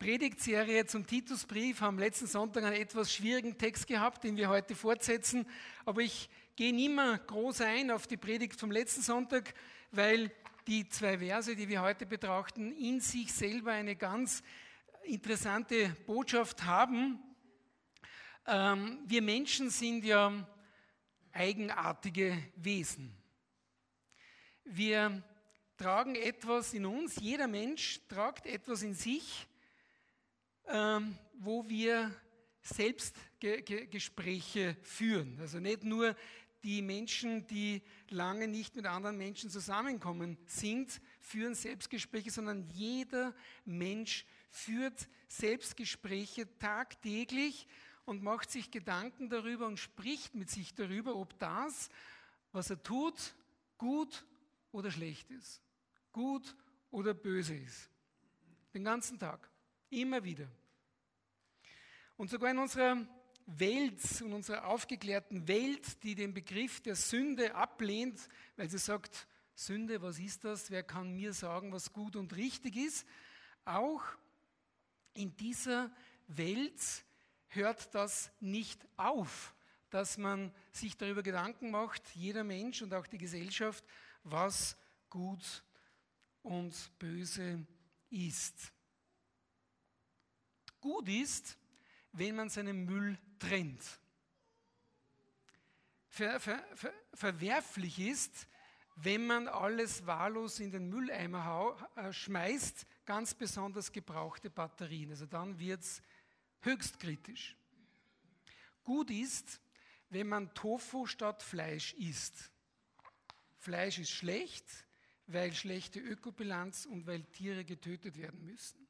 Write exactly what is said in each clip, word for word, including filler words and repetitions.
Predigtserie zum Titusbrief, haben letzten Sonntag einen etwas schwierigen Text gehabt, den wir heute fortsetzen. Aber ich gehe nicht mehr groß ein auf die Predigt vom letzten Sonntag, weil die zwei Verse, die wir heute betrachten, in sich selber eine ganz interessante Botschaft haben. Ähm, wir Menschen sind ja eigenartige Wesen. Wir tragen etwas in uns, jeder Mensch tragt etwas in sich, ähm, wo wir Selbstgespräche führen. Also nicht nur die Menschen, die lange nicht mit anderen Menschen zusammenkommen sind, führen Selbstgespräche, sondern jeder Mensch führt Selbstgespräche tagtäglich und macht sich Gedanken darüber und spricht mit sich darüber, ob das, was er tut, gut oder schlecht ist, gut oder böse ist. Den ganzen Tag, immer wieder. Und sogar in unserer Welt, in unserer aufgeklärten Welt, die den Begriff der Sünde ablehnt, weil sie sagt, Sünde, was ist das? Wer kann mir sagen, was gut und richtig ist? Auch in dieser Welt hört das nicht auf, dass man sich darüber Gedanken macht, jeder Mensch und auch die Gesellschaft, was gut und böse ist. Gut ist, wenn man seinen Müll trennt. Ver, ver, ver, verwerflich ist, wenn man alles wahllos in den Mülleimer hau, äh, schmeißt, ganz besonders gebrauchte Batterien. Also dann wird es höchst kritisch. Gut ist, wenn man Tofu statt Fleisch isst. Fleisch ist schlecht, weil schlechte Ökobilanz und weil Tiere getötet werden müssen.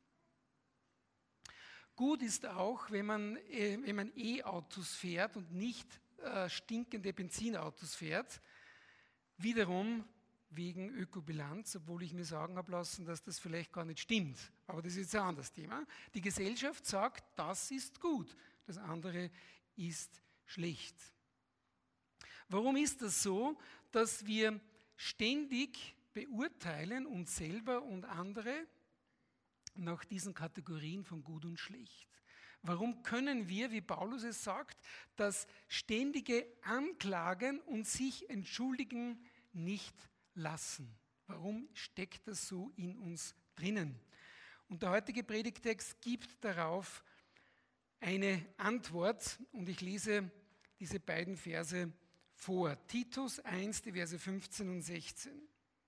Gut ist auch, wenn man, äh, wenn man E-Autos fährt und nicht äh, stinkende Benzinautos fährt. Wiederum wegen Ökobilanz, obwohl ich mir sagen habe lassen, dass das vielleicht gar nicht stimmt. Aber das ist jetzt ein anderes Thema. Die Gesellschaft sagt, das ist gut, das andere ist schlecht. Warum ist das so, dass wir ständig beurteilen uns selber und andere nach diesen Kategorien von gut und schlecht? Warum können wir, wie Paulus es sagt, das ständige Anklagen und sich entschuldigen nicht lassen? Warum steckt das so in uns drinnen? Und der heutige Predigtext gibt darauf eine Antwort und ich lese diese beiden Verse vor. Titus eins, die Verse fünfzehn und sechzehn.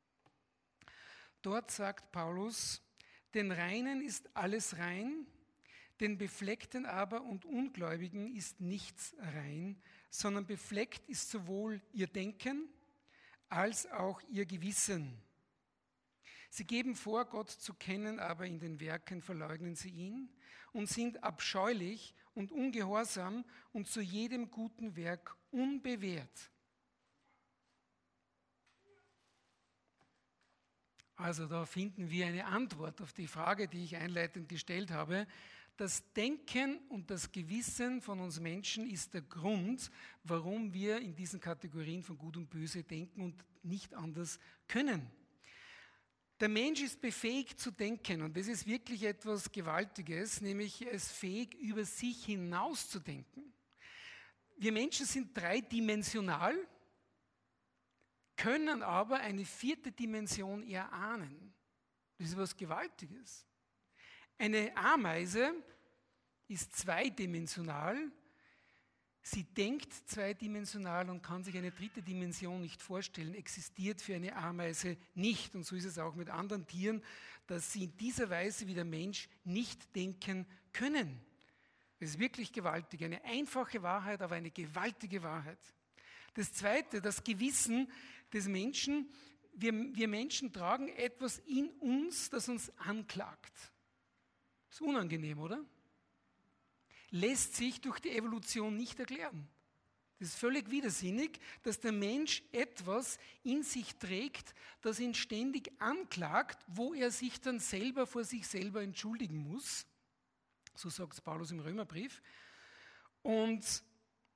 Dort sagt Paulus: Den Reinen ist alles rein, den Befleckten aber und Ungläubigen ist nichts rein, sondern befleckt ist sowohl ihr Denken als auch ihr Gewissen. Sie geben vor, Gott zu kennen, aber in den Werken verleugnen sie ihn und sind abscheulich und ungehorsam und zu jedem guten Werk unbewehrt. Also da finden wir eine Antwort auf die Frage, die ich einleitend gestellt habe. Das Denken und das Gewissen von uns Menschen ist der Grund, warum wir in diesen Kategorien von Gut und Böse denken und nicht anders können. Der Mensch ist befähigt zu denken und das ist wirklich etwas Gewaltiges, nämlich er ist fähig, über sich hinaus zu denken. Wir Menschen sind dreidimensional, können aber eine vierte Dimension erahnen. Das ist was Gewaltiges. Eine Ameise ist zweidimensional, sie denkt zweidimensional und kann sich eine dritte Dimension nicht vorstellen, existiert für eine Ameise nicht. Und so ist es auch mit anderen Tieren, dass sie in dieser Weise wie der Mensch nicht denken können. Das ist wirklich gewaltig, eine einfache Wahrheit, aber eine gewaltige Wahrheit. Das Zweite, das Gewissen des Menschen. Wir, wir Menschen tragen etwas in uns, das uns anklagt. Ist unangenehm, oder? Lässt sich durch die Evolution nicht erklären. Das ist völlig widersinnig, dass der Mensch etwas in sich trägt, das ihn ständig anklagt, wo er sich dann selber vor sich selber entschuldigen muss. So sagt es Paulus im Römerbrief. Und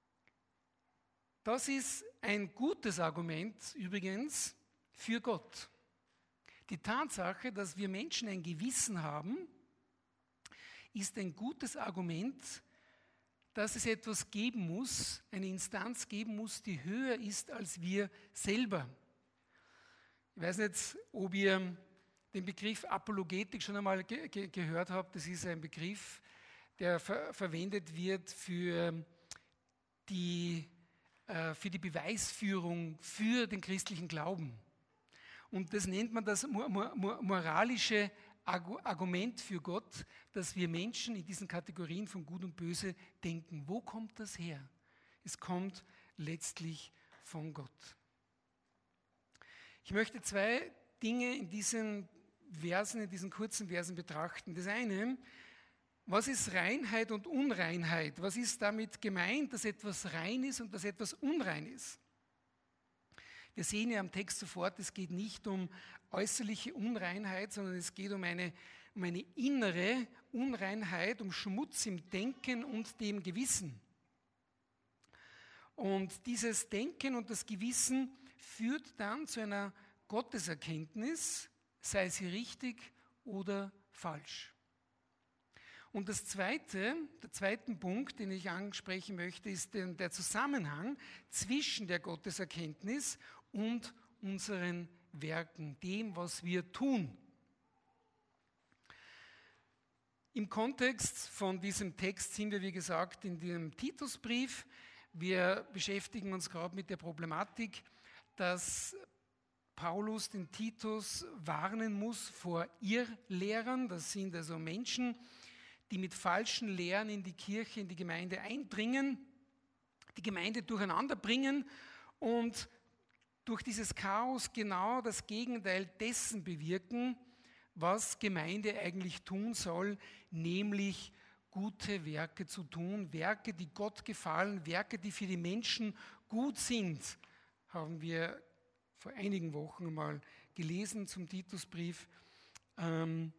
das ist ein gutes Argument übrigens für Gott. Die Tatsache, dass wir Menschen ein Gewissen haben, ist ein gutes Argument, dass es etwas geben muss, eine Instanz geben muss, die höher ist als wir selber. Ich weiß nicht, ob ihr den Begriff Apologetik schon einmal ge ge gehört habt. Das ist ein Begriff, der ver verwendet wird für die, äh, für die Beweisführung für den christlichen Glauben. Und das nennt man das mo mo moralische Argument für Gott, dass wir Menschen in diesen Kategorien von Gut und Böse denken. Wo kommt das her? Es kommt letztlich von Gott. Ich möchte zwei Dinge in diesen Versen, in diesen kurzen Versen betrachten. Das eine, was ist Reinheit und Unreinheit? Was ist damit gemeint, dass etwas rein ist und dass etwas unrein ist? Wir sehen ja am Text sofort, es geht nicht um äußerliche Unreinheit, sondern es geht um eine, um eine innere Unreinheit, um Schmutz im Denken und dem Gewissen. Und dieses Denken und das Gewissen führt dann zu einer Gotteserkenntnis, sei sie richtig oder falsch. Und das zweite, der zweite Punkt, den ich ansprechen möchte, ist der Zusammenhang zwischen der Gotteserkenntnis und unseren Werken, dem, was wir tun. Im Kontext von diesem Text sind wir, wie gesagt, in dem Titusbrief. Wir beschäftigen uns gerade mit der Problematik, dass Paulus den Titus warnen muss vor Irrlehrern. Das sind also Menschen, die mit falschen Lehren in die Kirche, in die Gemeinde eindringen, die Gemeinde durcheinander bringen und durch dieses Chaos genau das Gegenteil dessen bewirken, was Gemeinde eigentlich tun soll, nämlich gute Werke zu tun, Werke, die Gott gefallen, Werke, die für die Menschen gut sind, haben wir vor einigen Wochen mal gelesen zum Titusbrief. Ähm,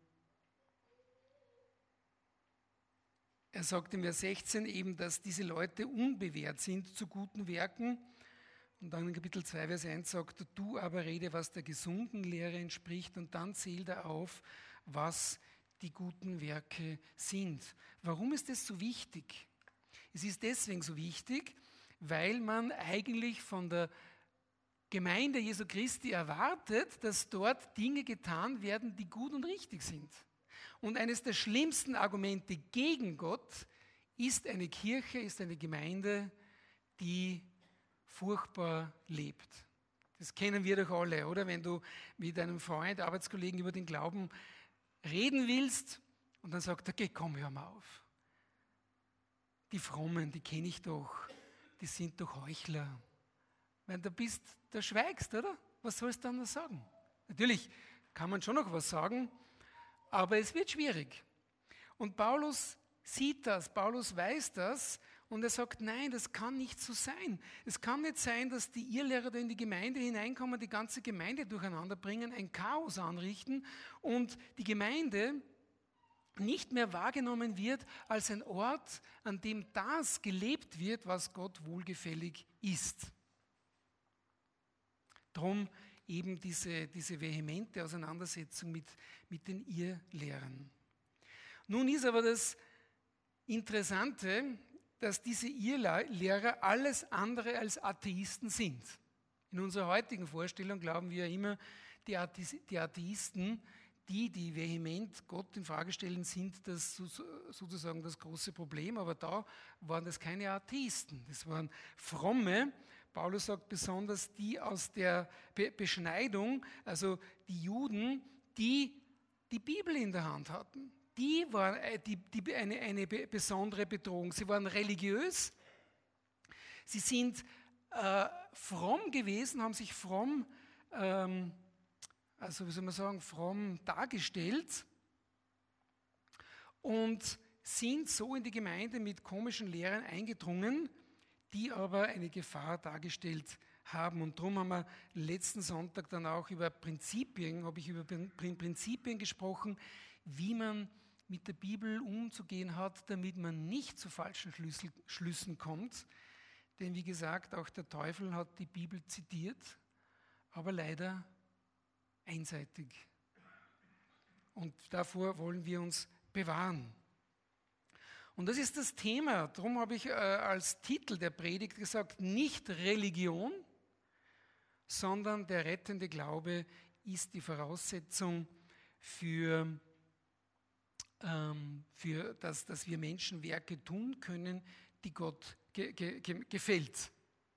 er sagt in Vers sechzehn eben, dass diese Leute unbewehrt sind zu guten Werken. Und dann in Kapitel zwei, Vers eins sagt er, du aber rede, was der gesunden Lehre entspricht. Und dann zählt er auf, was die guten Werke sind. Warum ist das so wichtig? Es ist deswegen so wichtig, weil man eigentlich von der Gemeinde Jesu Christi erwartet, dass dort Dinge getan werden, die gut und richtig sind. Und eines der schlimmsten Argumente gegen Gott ist eine Kirche, ist eine Gemeinde, die furchtbar lebt. Das kennen wir doch alle, oder? Wenn du mit einem Freund, Arbeitskollegen über den Glauben reden willst und dann sagt er, okay, komm, hör mal auf. Die Frommen, die kenne ich doch, die sind doch Heuchler. Wenn du bist, da schweigst, oder? Was sollst du dann noch sagen? Natürlich kann man schon noch was sagen, aber es wird schwierig. Und Paulus sieht das, Paulus weiß das und er sagt, nein, das kann nicht so sein. Es kann nicht sein, dass die Irrlehrer da in die Gemeinde hineinkommen, die ganze Gemeinde durcheinander bringen, ein Chaos anrichten und die Gemeinde nicht mehr wahrgenommen wird als ein Ort, an dem das gelebt wird, was Gott wohlgefällig ist. Drum eben diese, diese vehemente Auseinandersetzung mit, mit den Irrlehrern. Nun ist aber das Interessante, dass diese Irrlehrer alles andere als Atheisten sind. In unserer heutigen Vorstellung glauben wir ja immer, die Atheisten, die, die vehement Gott in Frage stellen, sind das sozusagen das große Problem. Aber da waren das keine Atheisten, das waren Fromme. Paulus sagt besonders die aus der Be- Beschneidung, also die Juden, die die Bibel in der Hand hatten. Die waren die, die, eine, eine besondere Bedrohung. Sie waren religiös, sie sind äh, fromm gewesen, haben sich fromm, ähm, also wie soll man sagen, fromm dargestellt und sind so in die Gemeinde mit komischen Lehren eingedrungen, die aber eine Gefahr dargestellt haben. Und darum haben wir letzten Sonntag dann auch über Prinzipien, habe ich über Prinzipien gesprochen, wie man mit der Bibel umzugehen hat, damit man nicht zu falschen Schlüssel, Schlüssen kommt. Denn wie gesagt, auch der Teufel hat die Bibel zitiert, aber leider einseitig. Und davor wollen wir uns bewahren. Und das ist das Thema. Darum habe ich äh, als Titel der Predigt gesagt, nicht Religion, sondern der rettende Glaube ist die Voraussetzung für, ähm, für das, dass wir Menschen Werke tun können, die Gott ge- ge- ge- gefällt.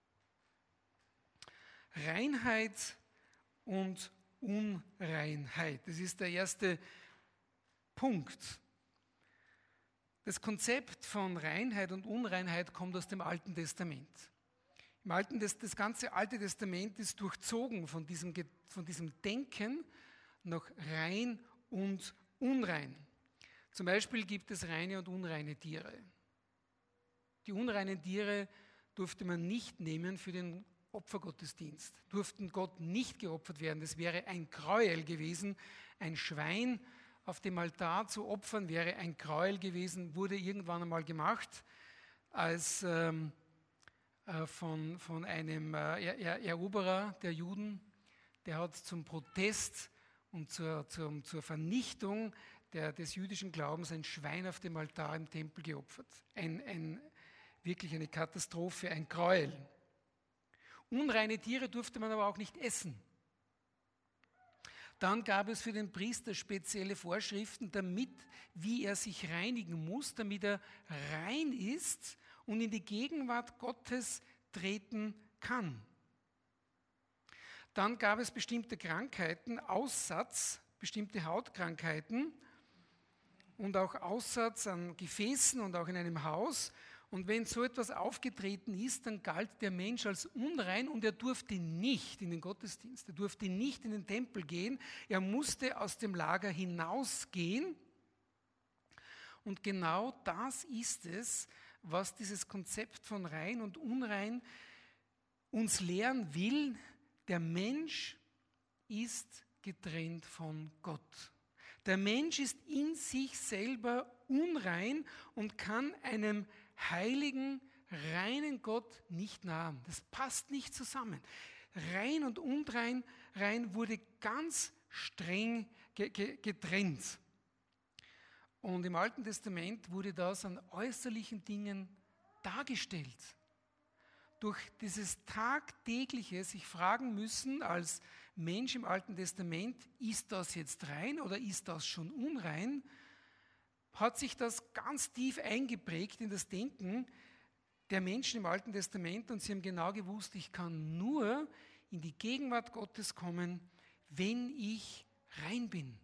Reinheit und Unreinheit. Das ist der erste Punkt. Das Konzept von Reinheit und Unreinheit kommt aus dem Alten Testament. Im Alten, das, das ganze Alte Testament ist durchzogen von diesem, von diesem Denken nach rein und unrein. Zum Beispiel gibt es reine und unreine Tiere. Die unreinen Tiere durfte man nicht nehmen für den Opfergottesdienst, durften Gott nicht geopfert werden. Das wäre ein Gräuel gewesen. Ein Schwein auf dem Altar zu opfern wäre ein Gräuel gewesen, wurde irgendwann einmal gemacht, als ähm, äh, von, von einem äh, er, er, Eroberer der Juden, der hat zum Protest und zur, zur, zur Vernichtung der, des jüdischen Glaubens ein Schwein auf dem Altar im Tempel geopfert. Ein, ein, wirklich eine Katastrophe, ein Gräuel. Unreine Tiere durfte man aber auch nicht essen. Dann gab es für den Priester spezielle Vorschriften, damit, wie er sich reinigen muss, damit er rein ist und in die Gegenwart Gottes treten kann. Dann gab es bestimmte Krankheiten, Aussatz, bestimmte Hautkrankheiten und auch Aussatz an Gefäßen und auch in einem Haus. Und wenn so etwas aufgetreten ist, dann galt der Mensch als unrein und er durfte nicht in den Gottesdienst, er durfte nicht in den Tempel gehen, er musste aus dem Lager hinausgehen. Und genau das ist es, was dieses Konzept von rein und unrein uns lehren will. Der Mensch ist getrennt von Gott. Der Mensch ist in sich selber unrein und kann einem heiligen, reinen Gott nicht nahen. Das passt nicht zusammen. Rein und unrein rein wurde ganz streng ge- ge- getrennt. Und im Alten Testament wurde das an äußerlichen Dingen dargestellt. Durch dieses tagtägliche sich fragen müssen als Mensch im Alten Testament, ist das jetzt rein oder ist das schon unrein, hat sich das ganz tief eingeprägt in das Denken der Menschen im Alten Testament und sie haben genau gewusst, ich kann nur in die Gegenwart Gottes kommen, wenn ich rein bin.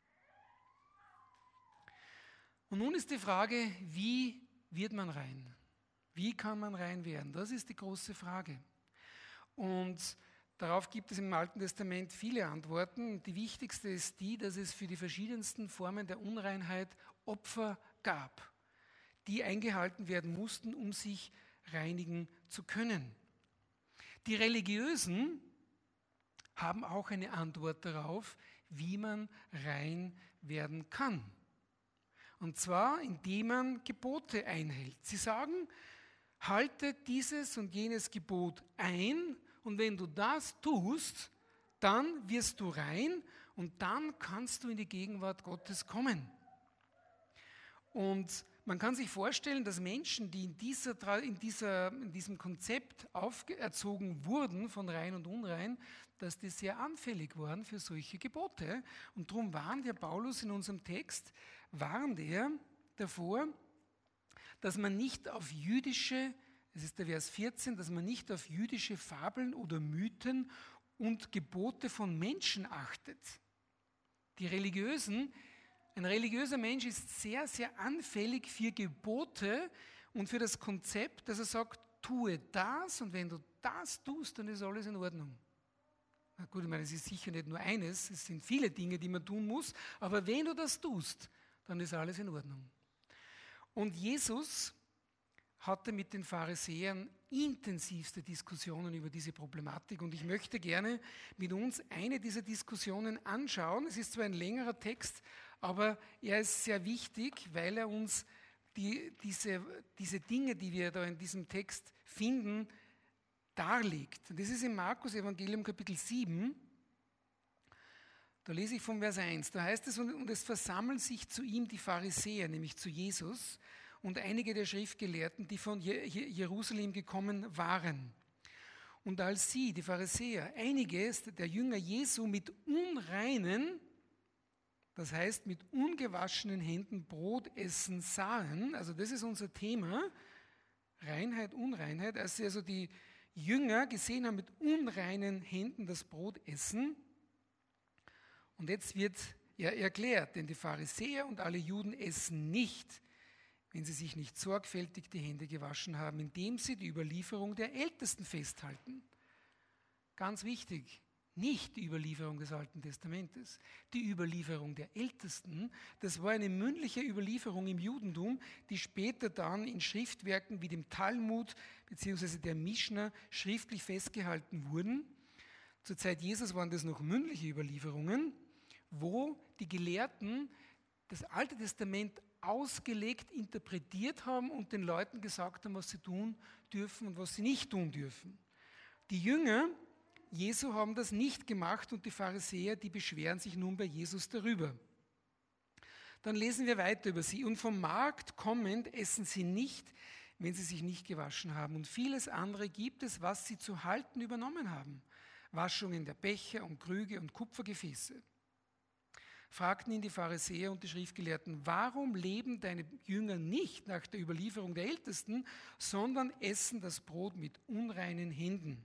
Und nun ist die Frage, wie wird man rein? Wie kann man rein werden? Das ist die große Frage. Und darauf gibt es im Alten Testament viele Antworten. Die wichtigste ist die, dass es für die verschiedensten Formen der Unreinheit Opfer gab, die eingehalten werden mussten, um sich reinigen zu können. Die Religiösen haben auch eine Antwort darauf, wie man rein werden kann. Und zwar, indem man Gebote einhält. Sie sagen, halte dieses und jenes Gebot ein und wenn du das tust, dann wirst du rein und dann kannst du in die Gegenwart Gottes kommen. Und man kann sich vorstellen, dass Menschen, die in, dieser, in, dieser, in diesem Konzept auferzogen wurden von rein und unrein, dass die sehr anfällig waren für solche Gebote. Und darum warnt der Paulus in unserem Text, warnt er davor, dass man nicht auf jüdische, das ist der Vers vierzehn, dass man nicht auf jüdische Fabeln oder Mythen und Gebote von Menschen achtet. Die Religiösen, ein religiöser Mensch ist sehr, sehr anfällig für Gebote und für das Konzept, dass er sagt, tue das und wenn du das tust, dann ist alles in Ordnung. Na gut, ich meine, es ist sicher nicht nur eines, es sind viele Dinge, die man tun muss, aber wenn du das tust, dann ist alles in Ordnung. Und Jesus hatte mit den Pharisäern intensivste Diskussionen über diese Problematik und ich möchte gerne mit uns eine dieser Diskussionen anschauen. Es ist zwar ein längerer Text, aber er ist sehr wichtig, weil er uns die, diese, diese Dinge, die wir da in diesem Text finden, darlegt. Und das ist im Markus-Evangelium Kapitel sieben. Da lese ich vom Vers eins. Da heißt es, und es versammeln sich zu ihm die Pharisäer, nämlich zu Jesus, und einige der Schriftgelehrten, die von Jerusalem gekommen waren. Und als sie, die Pharisäer, einiges der Jünger Jesu mit unreinen, das heißt mit ungewaschenen Händen Brot essen sahen, also das ist unser Thema, Reinheit, Unreinheit, als sie also die Jünger gesehen haben mit unreinen Händen das Brot essen. Und jetzt wird ja erklärt, denn die Pharisäer und alle Juden essen nicht, wenn sie sich nicht sorgfältig die Hände gewaschen haben, indem sie die Überlieferung der Ältesten festhalten. Ganz wichtig, nicht die Überlieferung des Alten Testamentes. Die Überlieferung der Ältesten, das war eine mündliche Überlieferung im Judentum, die später dann in Schriftwerken wie dem Talmud bzw. der Mischna schriftlich festgehalten wurden. Zur Zeit Jesus waren das noch mündliche Überlieferungen, wo die Gelehrten das Alte Testament ausgelegt, interpretiert haben und den Leuten gesagt haben, was sie tun dürfen und was sie nicht tun dürfen. Die Jünger Jesu haben das nicht gemacht und die Pharisäer, die beschweren sich nun bei Jesus darüber. Dann lesen wir weiter über sie. Und vom Markt kommend essen sie nicht, wenn sie sich nicht gewaschen haben. Und vieles andere gibt es, was sie zu halten übernommen haben. Waschungen der Becher und Krüge und Kupfergefäße. Fragten ihn die Pharisäer und die Schriftgelehrten, warum leben deine Jünger nicht nach der Überlieferung der Ältesten, sondern essen das Brot mit unreinen Händen?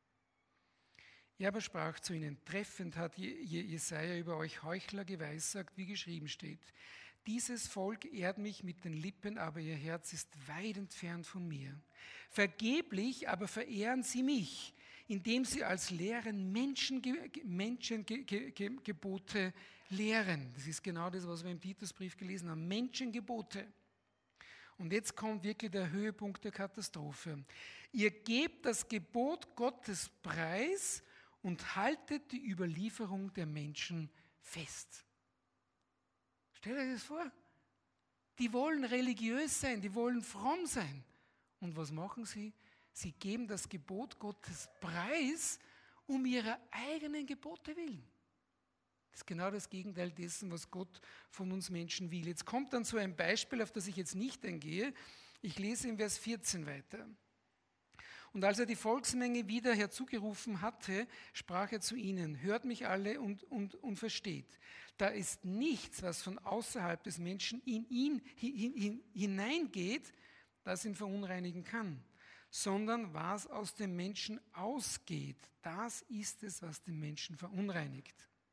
Er aber sprach zu ihnen, treffend hat Jesaja über euch Heuchler geweissagt, wie geschrieben steht. Dieses Volk ehrt mich mit den Lippen, aber ihr Herz ist weit entfernt von mir. Vergeblich aber verehren sie mich, indem sie als lehren Menschengebote Menschen, Gebote lehren. Das ist genau das, was wir im Titusbrief gelesen haben. Menschengebote. Und jetzt kommt wirklich der Höhepunkt der Katastrophe. Ihr gebt das Gebot Gottes preis und haltet die Überlieferung der Menschen fest. Stellt euch das vor. Die wollen religiös sein, die wollen fromm sein. Und was machen sie? Sie geben das Gebot Gottes preis um ihrer eigenen Gebote willen. Das ist genau das Gegenteil dessen, was Gott von uns Menschen will. Jetzt kommt dann so ein Beispiel, auf das ich jetzt nicht eingehe. Ich lese in Vers vierzehn weiter. Und als er die Volksmenge wieder herzugerufen hatte, sprach er zu ihnen, hört mich alle und, und, und versteht. Da ist nichts, was von außerhalb des Menschen in ihn hin, hin, hineingeht, das ihn verunreinigen kann, sondern was aus dem Menschen ausgeht, das ist es, was den Menschen verunreinigt.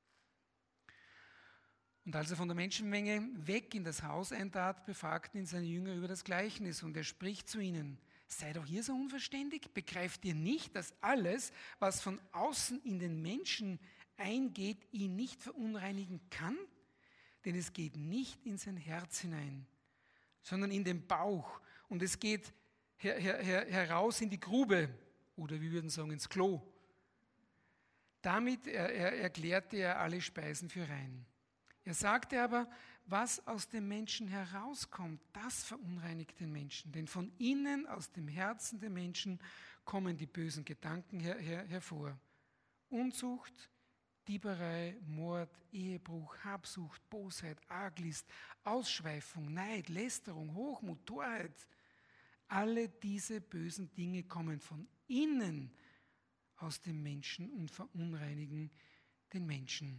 Und als er von der Menschenmenge weg in das Haus eintrat, befragten ihn seine Jünger über das Gleichnis und er spricht zu ihnen, seid auch ihr so unverständig? Begreift ihr nicht, dass alles, was von außen in den Menschen eingeht, ihn nicht verunreinigen kann? Denn es geht nicht in sein Herz hinein, sondern in den Bauch und es geht her, her, her, heraus in die Grube oder wir würden sagen ins Klo. Damit er, er erklärte er alle Speisen für rein. Er sagte aber, was aus dem Menschen herauskommt, das verunreinigt den Menschen. Denn von innen, aus dem Herzen der Menschen, kommen die bösen Gedanken her, her, hervor. Unzucht, Dieberei, Mord, Ehebruch, Habsucht, Bosheit, Arglist, Ausschweifung, Neid, Lästerung, Hochmut, Torheit. Alle diese bösen Dinge kommen von innen aus dem Menschen und verunreinigen den Menschen.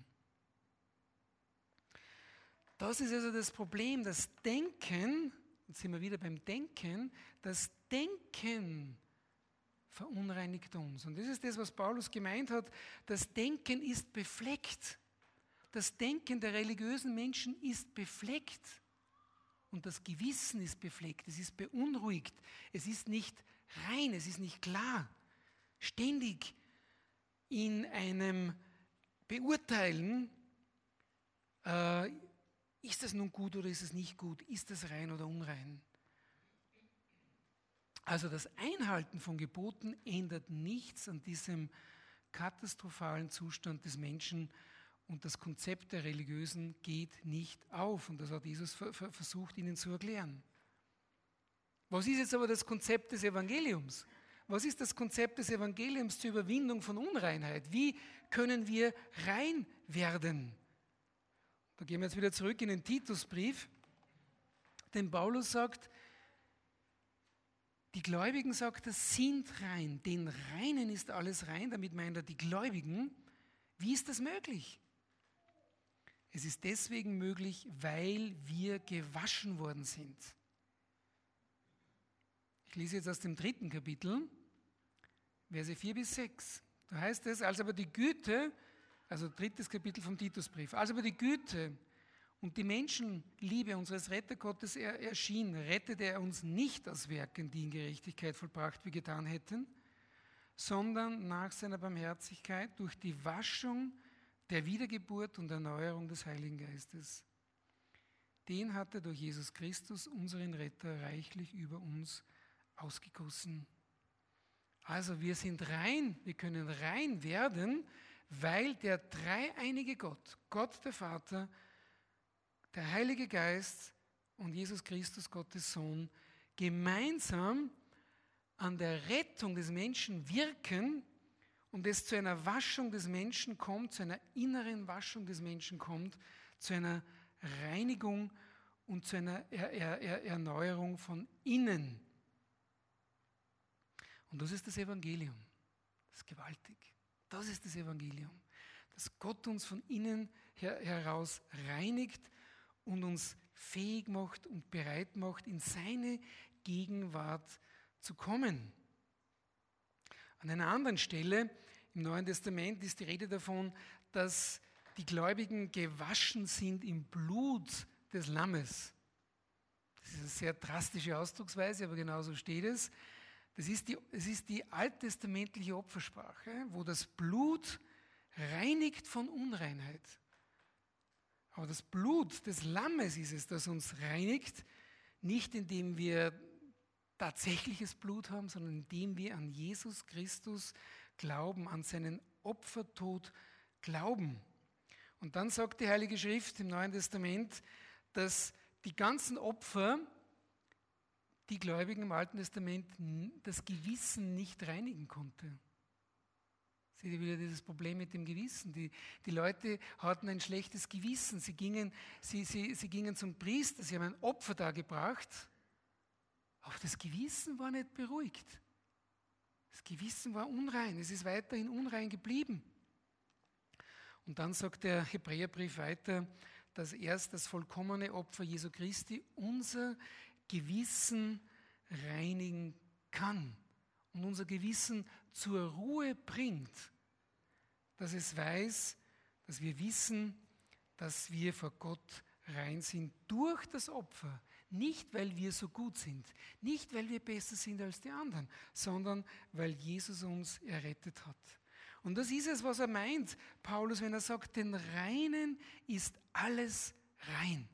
Das ist also das Problem, das Denken, jetzt sind wir wieder beim Denken, das Denken verunreinigt uns. Und das ist das, was Paulus gemeint hat, das Denken ist befleckt. Das Denken der religiösen Menschen ist befleckt. Und das Gewissen ist befleckt, es ist beunruhigt, es ist nicht rein, es ist nicht klar. Ständig in einem Beurteilen, äh, ist das nun gut oder ist es nicht gut? Ist das rein oder unrein? Also das Einhalten von Geboten ändert nichts an diesem katastrophalen Zustand des Menschen und das Konzept der Religiösen geht nicht auf. Und das hat Jesus versucht, ihnen zu erklären. Was ist jetzt aber das Konzept des Evangeliums? Was ist das Konzept des Evangeliums zur Überwindung von Unreinheit? Wie können wir rein werden? Da gehen wir jetzt wieder zurück in den Titusbrief, denn Paulus sagt, Die Gläubigen, sagt er, sind rein. Den Reinen ist alles rein. Damit meint er die Gläubigen. Wie ist das möglich? Es ist deswegen möglich, weil wir gewaschen worden sind. Ich lese jetzt aus dem dritten Kapitel, Verse vier bis sechs. Da heißt es, als aber die Güte, also drittes Kapitel vom Titusbrief, als aber die Güte und die Menschenliebe unseres Rettergottes erschien, rettete er uns nicht aus Werken, die in Gerechtigkeit vollbracht wir getan hätten, sondern nach seiner Barmherzigkeit durch die Waschung der Wiedergeburt und Erneuerung des Heiligen Geistes. Den hat er durch Jesus Christus, unseren Retter, reichlich über uns ausgegossen. Also wir sind rein, wir können rein werden, weil der dreieinige Gott, Gott der Vater, der Heilige Geist und Jesus Christus, Gottes Sohn, gemeinsam an der Rettung des Menschen wirken und es zu einer Waschung des Menschen kommt, zu einer inneren Waschung des Menschen kommt, zu einer Reinigung und zu einer er- er- er- Erneuerung von innen. Und das ist das Evangelium. Das ist gewaltig. Das ist das Evangelium. Dass Gott uns von innen her- heraus reinigt und uns fähig macht und bereit macht, in seine Gegenwart zu kommen. An einer anderen Stelle im Neuen Testament ist die Rede davon, dass die Gläubigen gewaschen sind im Blut des Lammes. Das ist eine sehr drastische Ausdrucksweise, aber genauso steht es. Das ist die, es ist die alttestamentliche Opfersprache, wo das Blut reinigt von Unreinheit. Aber das Blut des Lammes ist es, das uns reinigt, nicht indem wir tatsächliches Blut haben, sondern indem wir an Jesus Christus glauben, an seinen Opfertod glauben. Und dann sagt die Heilige Schrift im Neuen Testament, dass die ganzen Opfer, die Gläubigen im Alten Testament, das Gewissen nicht reinigen konnte. Seht ihr wieder dieses Problem mit dem Gewissen? Die, die Leute hatten ein schlechtes Gewissen. Sie gingen, sie, sie, sie gingen zum Priester, sie haben ein Opfer dargebracht, aber das Gewissen war nicht beruhigt. Das Gewissen war unrein, es ist weiterhin unrein geblieben. Und dann sagt der Hebräerbrief weiter, dass erst das vollkommene Opfer Jesu Christi unser Gewissen reinigen kann und unser Gewissen zur Ruhe bringt, dass es weiß, dass wir wissen, dass wir vor Gott rein sind durch das Opfer. Nicht, weil wir so gut sind, nicht, weil wir besser sind als die anderen, sondern weil Jesus uns errettet hat. Und das ist es, was er meint, Paulus, wenn er sagt, den Reinen ist alles rein.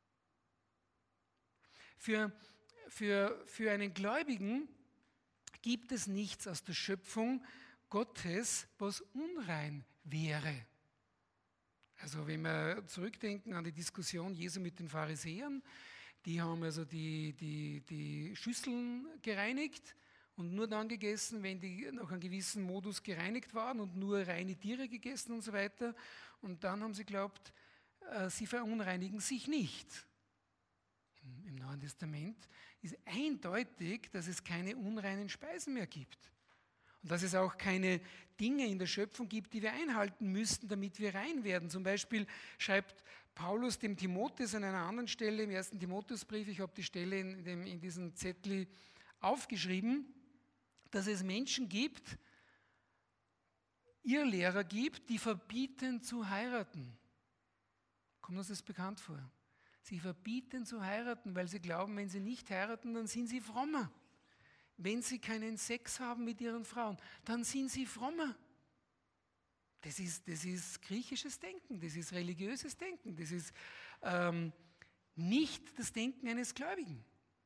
Für, für, für einen Gläubigen gibt es nichts aus der Schöpfung Gottes, was unrein wäre. Also wenn wir zurückdenken an die Diskussion Jesu mit den Pharisäern, die haben also die, die, die Schüsseln gereinigt und nur dann gegessen, wenn die nach einem gewissen Modus gereinigt waren und nur reine Tiere gegessen und so weiter. Und dann haben sie geglaubt, äh, sie verunreinigen sich nicht. Im, Im Neuen Testament ist eindeutig, dass es keine unreinen Speisen mehr gibt. Und dass es auch keine Dinge in der Schöpfung gibt, die wir einhalten müssten, damit wir rein werden. Zum Beispiel schreibt Paulus dem Timotheus an einer anderen Stelle im ersten Timotheusbrief, ich habe die Stelle in, dem, in diesem Zettel aufgeschrieben, dass es Menschen gibt, Irrlehrer gibt, die verbieten zu heiraten. Kommt uns das bekannt vor? Sie verbieten zu heiraten, weil sie glauben, wenn sie nicht heiraten, dann sind sie frommer. Wenn sie keinen Sex haben mit ihren Frauen, dann sind sie frommer. Das ist, das ist griechisches Denken, das ist religiöses Denken, das ist ähm, nicht das Denken eines Gläubigen.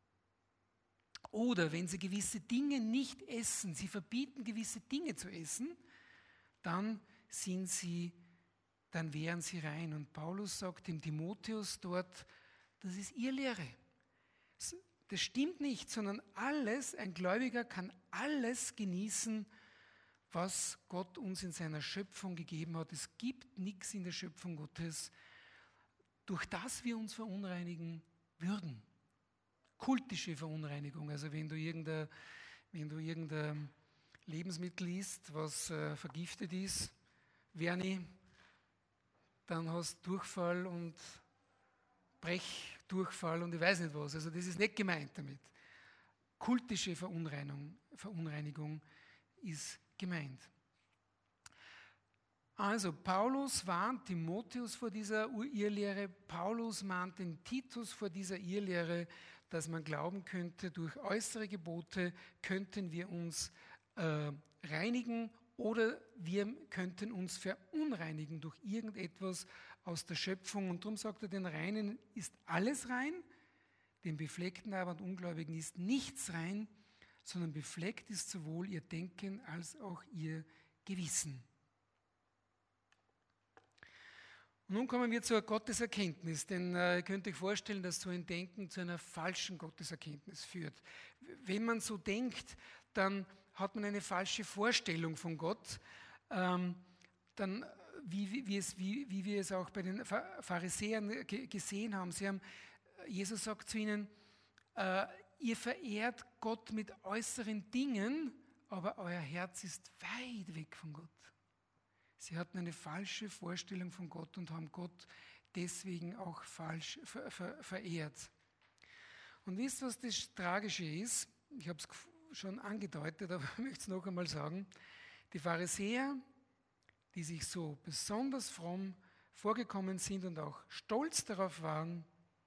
Oder wenn sie gewisse Dinge nicht essen, sie verbieten gewisse Dinge zu essen, dann sind sie, dann wären sie rein. Und Paulus sagt dem Timotheus dort, das ist Irrlehre. Das stimmt nicht, sondern alles, ein Gläubiger kann alles genießen, was Gott uns in seiner Schöpfung gegeben hat. Es gibt nichts in der Schöpfung Gottes, durch das wir uns verunreinigen würden. kultische Verunreinigung. Also wenn du irgendein, wenn du irgendein Lebensmittel isst, was äh, vergiftet ist, Werni, dann hast du Durchfall und Brechdurchfall und ich weiß nicht was. Also das ist nicht gemeint damit. Kultische Verunreinigung, Verunreinigung ist gemeint. Also Paulus warnt Timotheus vor dieser Irrlehre, Paulus mahnt den Titus vor dieser Irrlehre, dass man glauben könnte, durch äußere Gebote könnten wir uns äh, reinigen oder wir könnten uns verunreinigen durch irgendetwas aus der Schöpfung. Und darum sagt er, den Reinen ist alles rein, den Befleckten aber und Ungläubigen ist nichts rein, sondern befleckt ist sowohl ihr Denken als auch ihr Gewissen. Und nun kommen wir zur Gotteserkenntnis, denn äh, ihr könnt euch vorstellen, dass so ein Denken zu einer falschen Gotteserkenntnis führt. Wenn man so denkt, dann hat man eine falsche Vorstellung von Gott, ähm, dann, wie, wie, wie, es, wie, wie wir es auch bei den Pharisäern ge- gesehen haben. Sie haben, Jesus sagt zu ihnen, äh, ihr verehrt Gott mit äußeren Dingen, aber euer Herz ist weit weg von Gott. Sie hatten eine falsche Vorstellung von Gott und haben Gott deswegen auch falsch ver- ver- verehrt. Und wisst ihr, was das Tragische ist? Ich habe es schon angedeutet, aber ich möchte es noch einmal sagen. Die Pharisäer, die sich so besonders fromm vorgekommen sind und auch stolz darauf waren,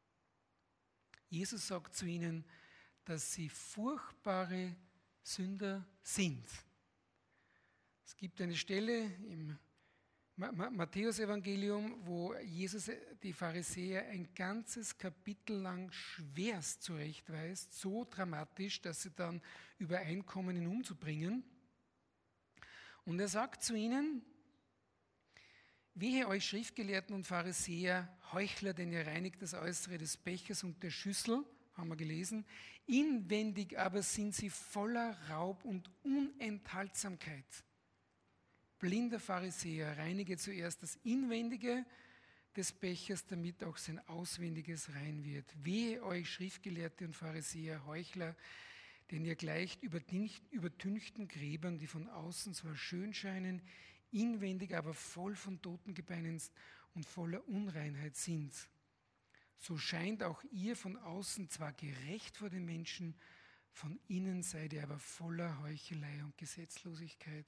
Jesus sagt zu ihnen, dass sie furchtbare Sünder sind. Es gibt eine Stelle im Matthäus-Evangelium, wo Jesus die Pharisäer ein ganzes Kapitel lang schwerst zurechtweist, so dramatisch, dass sie dann übereinkommen, ihn umzubringen. Und er sagt zu ihnen, wehe euch Schriftgelehrten und Pharisäer, Heuchler, denn ihr reinigt das Äußere des Bechers und der Schüssel, haben wir gelesen, inwendig aber sind sie voller Raub und Unenthaltsamkeit. Blinder Pharisäer, reinige zuerst das Inwendige des Bechers, damit auch sein Auswendiges rein wird. Wehe euch, Schriftgelehrte und Pharisäer, Heuchler, denn ihr gleicht übertünchten Gräbern, die von außen zwar schön scheinen, inwendig aber voll von Totengebeinen und voller Unreinheit sind. So scheint auch ihr von außen zwar gerecht vor den Menschen, von innen seid ihr aber voller Heuchelei und Gesetzlosigkeit.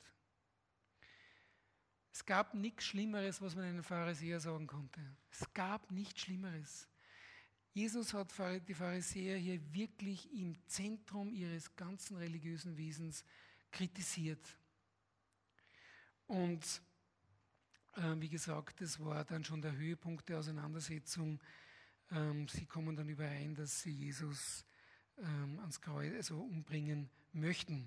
Es gab nichts Schlimmeres, was man einem Pharisäer sagen konnte. Es gab nichts Schlimmeres. Jesus hat die Pharisäer hier wirklich im Zentrum ihres ganzen religiösen Wesens kritisiert. Und äh, wie gesagt, das war dann schon der Höhepunkt der Auseinandersetzung. Ähm, sie kommen dann überein, dass sie Jesus ähm, ans Kreuz also umbringen möchten.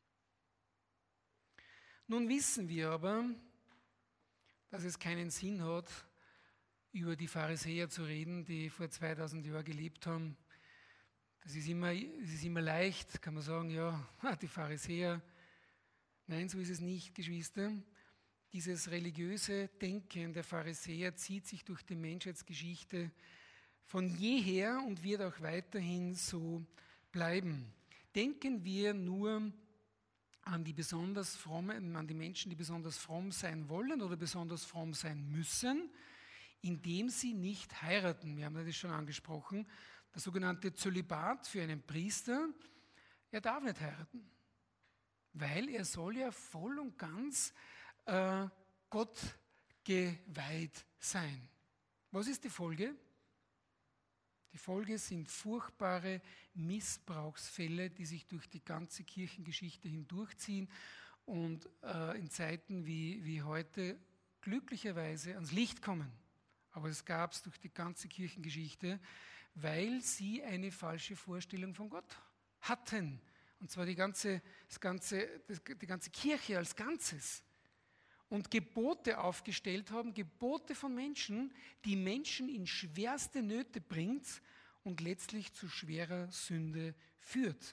Nun wissen wir aber, dass es keinen Sinn hat, über die Pharisäer zu reden, die vor zweitausend Jahren gelebt haben. Das ist immer, es ist immer leicht, kann man sagen, ja, die Pharisäer. Nein, so ist es nicht, Geschwister. Dieses religiöse Denken der Pharisäer zieht sich durch die Menschheitsgeschichte von jeher und wird auch weiterhin so bleiben. Denken wir nur an die besonders frommen, an die Menschen, die besonders fromm sein wollen oder besonders fromm sein müssen, indem sie nicht heiraten. Wir haben das schon angesprochen. Der sogenannte Zölibat für einen Priester, er darf nicht heiraten, weil er soll ja voll und ganz äh, Gott geweiht sein. Was ist die Folge? Die Folge sind furchtbare Missbrauchsfälle, die sich durch die ganze Kirchengeschichte hindurchziehen und äh, in Zeiten wie, wie heute glücklicherweise ans Licht kommen. Aber es gab es durch die ganze Kirchengeschichte, weil sie eine falsche Vorstellung von Gott hatten. Und zwar die ganze, das ganze, das, die ganze Kirche als Ganzes. Und Gebote aufgestellt haben, Gebote von Menschen, die Menschen in schwerste Nöte bringt und letztlich zu schwerer Sünde führt.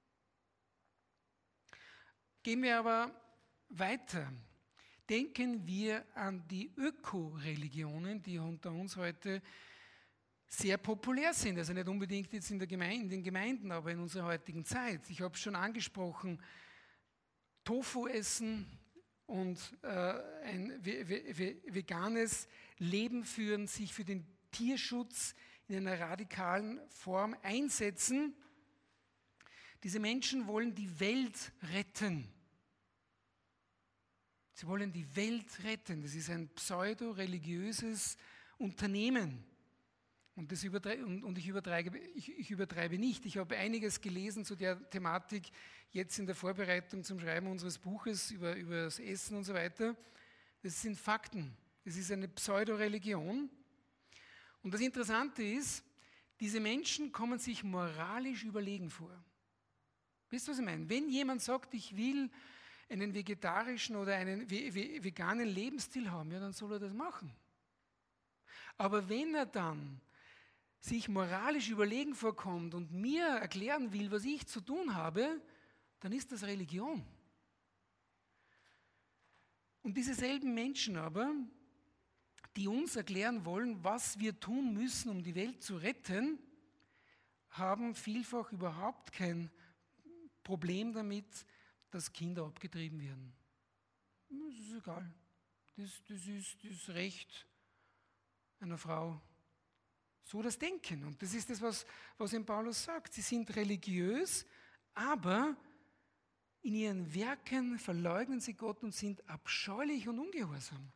Gehen wir aber weiter. Denken wir an die Ökoreligionen, die unter uns heute sehr populär sind. Also nicht unbedingt jetzt in, der Gemeinde, in den Gemeinden, aber in unserer heutigen Zeit. Ich habe es schon angesprochen, Tofu essen und äh, ein veganes Leben führen, sich für den Tierschutz in einer radikalen Form einsetzen. Diese Menschen wollen die Welt retten. Sie wollen die Welt retten. Das ist ein pseudo-religiöses Unternehmen. Und, das übertreibe, und, und ich, übertreibe, ich, ich übertreibe nicht. Ich habe einiges gelesen zu der Thematik jetzt in der Vorbereitung zum Schreiben unseres Buches über, über das Essen und so weiter. Das sind Fakten. Das ist eine Pseudo-Religion. Und das Interessante ist, diese Menschen kommen sich moralisch überlegen vor. Wisst ihr, was ich meine? Wenn jemand sagt, ich will einen vegetarischen oder einen veganen Lebensstil haben, ja, dann soll er das machen. Aber wenn er dann sich moralisch überlegen vorkommt und mir erklären will, was ich zu tun habe, dann ist das Religion. Und diese selben Menschen aber, die uns erklären wollen, was wir tun müssen, um die Welt zu retten, haben vielfach überhaupt kein Problem damit, dass Kinder abgetrieben werden. Das ist egal. Das, das ist das Recht einer Frau. So das Denken. Und das ist das, was, was ihm Paulus sagt. Sie sind religiös, aber in ihren Werken verleugnen sie Gott und sind abscheulich und ungehorsam.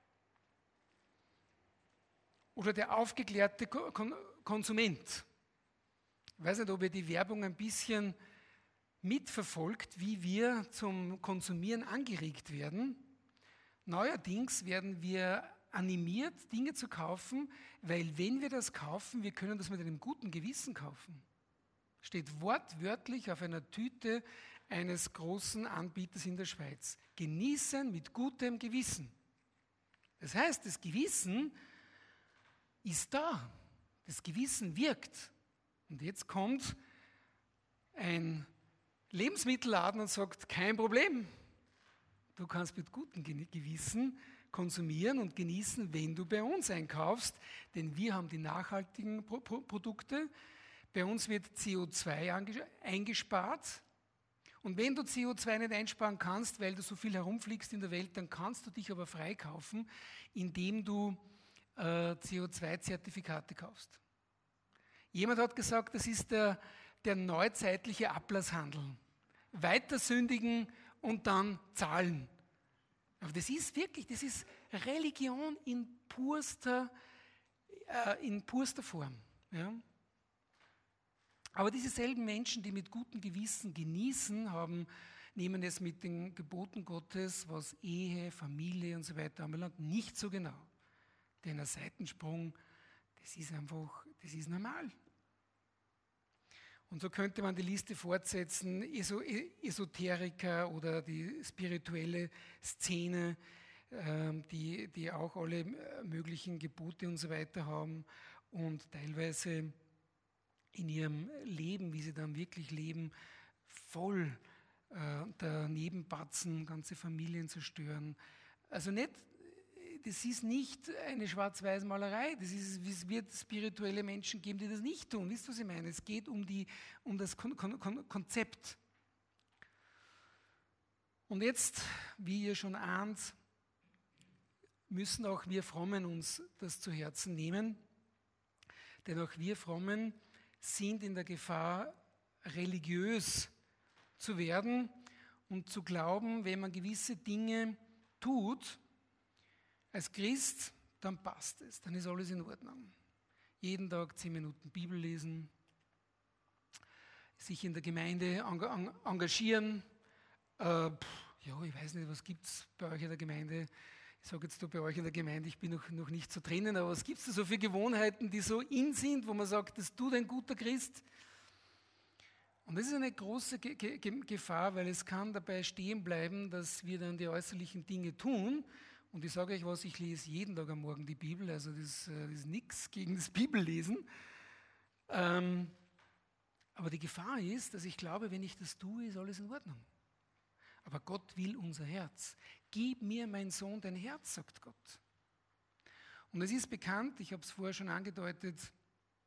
Oder der aufgeklärte Kon- Konsument. Ich weiß nicht, ob ihr die Werbung ein bisschen mitverfolgt, wie wir zum Konsumieren angeregt werden. Neuerdings werden wir animiert, Dinge zu kaufen, weil wenn wir das kaufen, wir können das mit einem guten Gewissen kaufen. Steht wortwörtlich auf einer Tüte eines großen Anbieters in der Schweiz. Genießen mit gutem Gewissen. Das heißt, das Gewissen ist da. Das Gewissen wirkt. Und jetzt kommt ein Lebensmittelladen und sagt, kein Problem. Du kannst mit gutem Gewissen konsumieren und genießen, wenn du bei uns einkaufst, denn wir haben die nachhaltigen Pro- Pro- Produkte. Bei uns wird C O zwei eingespart. Und wenn du C O zwei nicht einsparen kannst, weil du so viel herumfliegst in der Welt, dann kannst du dich aber freikaufen, indem du äh, C O zwei Zertifikate kaufst. Jemand hat gesagt, das ist der, der neuzeitliche Ablasshandel. Weiter sündigen und dann zahlen. Aber das ist wirklich, das ist Religion in purster, äh, in purster Form. Ja? Aber diese selben Menschen, die mit gutem Gewissen genießen, haben, nehmen es mit den Geboten Gottes, was Ehe, Familie und so weiter anbelangt, nicht so genau. Denn ein Seitensprung, das ist einfach, das ist normal. Und so könnte man die Liste fortsetzen, Esoteriker oder die spirituelle Szene, die, die auch alle möglichen Gebote und so weiter haben und teilweise in ihrem Leben, wie sie dann wirklich leben, voll daneben batzen, ganze Familien zerstören. Also nicht, das ist nicht eine Schwarz-Weiß-Malerei, das ist, es wird spirituelle Menschen geben, die das nicht tun. Wisst ihr, was ich meine? Es geht um, die, um das Kon- Kon- Konzept. Und jetzt, wie ihr schon ahnt, müssen auch wir Frommen uns das zu Herzen nehmen, denn auch wir Frommen sind in der Gefahr, religiös zu werden und zu glauben, wenn man gewisse Dinge tut, als Christ, dann passt es, dann ist alles in Ordnung. Jeden Tag zehn Minuten Bibel lesen, sich in der Gemeinde engagieren. Äh, pff, ja, ich weiß nicht, was gibt es bei euch in der Gemeinde? Ich sage jetzt da bei euch in der Gemeinde, ich bin noch, noch nicht so drinnen, aber was gibt es da so für Gewohnheiten, die so in sind, wo man sagt, das tut ein guter Christ? Und das ist eine große Ge- Ge- Gefahr, weil es kann dabei stehen bleiben, dass wir dann die äußerlichen Dinge tun. Und ich sage euch was, ich lese jeden Tag am Morgen die Bibel, also das, das ist nichts gegen das Bibellesen. Ähm, aber die Gefahr ist, dass ich glaube, wenn ich das tue, ist alles in Ordnung. Aber Gott will unser Herz. Gib mir, mein Sohn, dein Herz, sagt Gott. Und es ist bekannt, ich habe es vorher schon angedeutet,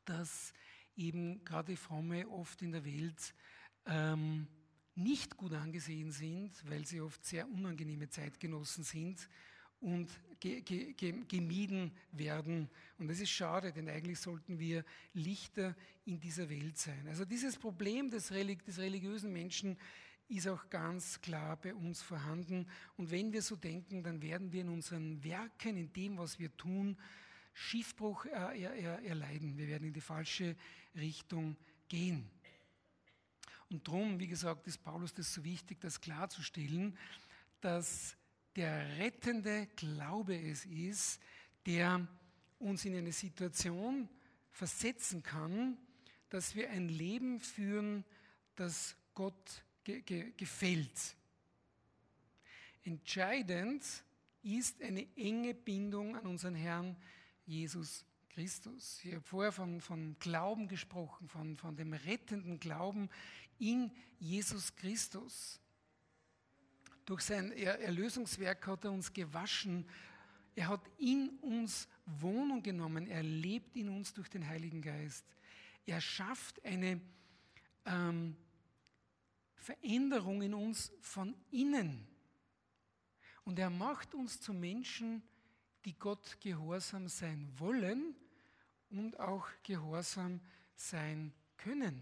dass eben gerade Fromme oft in der Welt ähm, nicht gut angesehen sind, weil sie oft sehr unangenehme Zeitgenossen sind und ge ge ge gemieden werden. Und das ist schade, denn eigentlich sollten wir Lichter in dieser Welt sein. Also dieses Problem des, Relig des religiösen Menschen ist auch ganz klar bei uns vorhanden. Und wenn wir so denken, dann werden wir in unseren Werken, in dem, was wir tun, Schiffbruch äh, er, er, erleiden. Wir werden in die falsche Richtung gehen. Und darum, wie gesagt, ist Paulus das so wichtig, das klarzustellen, dass der rettende Glaube es ist, der uns in eine Situation versetzen kann, dass wir ein Leben führen, das Gott ge ge gefällt. Entscheidend ist eine enge Bindung an unseren Herrn Jesus Christus. Ich habe vorher von, von Glauben gesprochen, von, von dem rettenden Glauben in Jesus Christus. Durch sein Erlösungswerk hat er uns gewaschen. Er hat in uns Wohnung genommen. Er lebt in uns durch den Heiligen Geist. Er schafft eine ähm, Veränderung in uns von innen. Und er macht uns zu Menschen, die Gott gehorsam sein wollen und auch gehorsam sein können.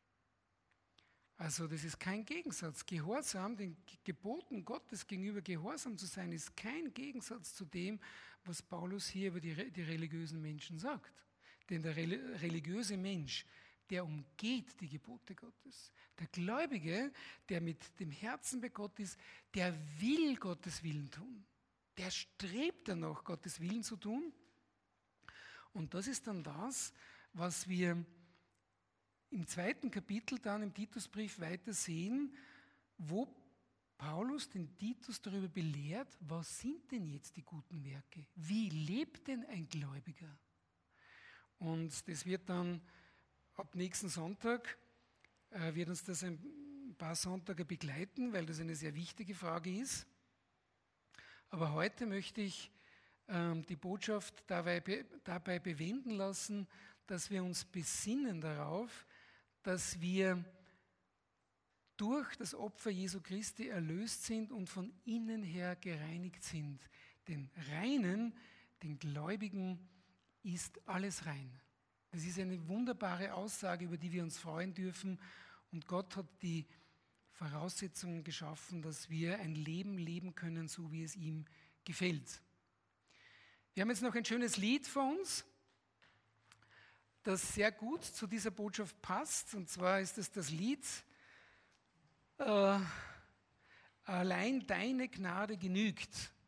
Also das ist kein Gegensatz. Gehorsam, den Geboten Gottes gegenüber gehorsam zu sein, ist kein Gegensatz zu dem, was Paulus hier über die, die religiösen Menschen sagt. Denn der religiöse Mensch, der umgeht die Gebote Gottes. Der Gläubige, der mit dem Herzen bei Gott ist, der will Gottes Willen tun. Der strebt danach, Gottes Willen zu tun. Und das ist dann das, was wir im zweiten Kapitel dann im Titusbrief weiter sehen, wo Paulus den Titus darüber belehrt, was sind denn jetzt die guten Werke? Wie lebt denn ein Gläubiger? Und das wird dann ab nächsten Sonntag, äh, wird uns das ein paar Sonntage begleiten, weil das eine sehr wichtige Frage ist. Aber heute möchte ich ähm, die Botschaft dabei, be, dabei bewenden lassen, dass wir uns besinnen darauf, dass wir durch das Opfer Jesu Christi erlöst sind und von innen her gereinigt sind. Den Reinen, den Gläubigen ist alles rein. Das ist eine wunderbare Aussage, über die wir uns freuen dürfen. Und Gott hat die Voraussetzungen geschaffen, dass wir ein Leben leben können, so wie es ihm gefällt. Wir haben jetzt noch ein schönes Lied vor uns, das sehr gut zu dieser Botschaft passt. Und zwar ist es das Lied äh, Allein deine Gnade genügt.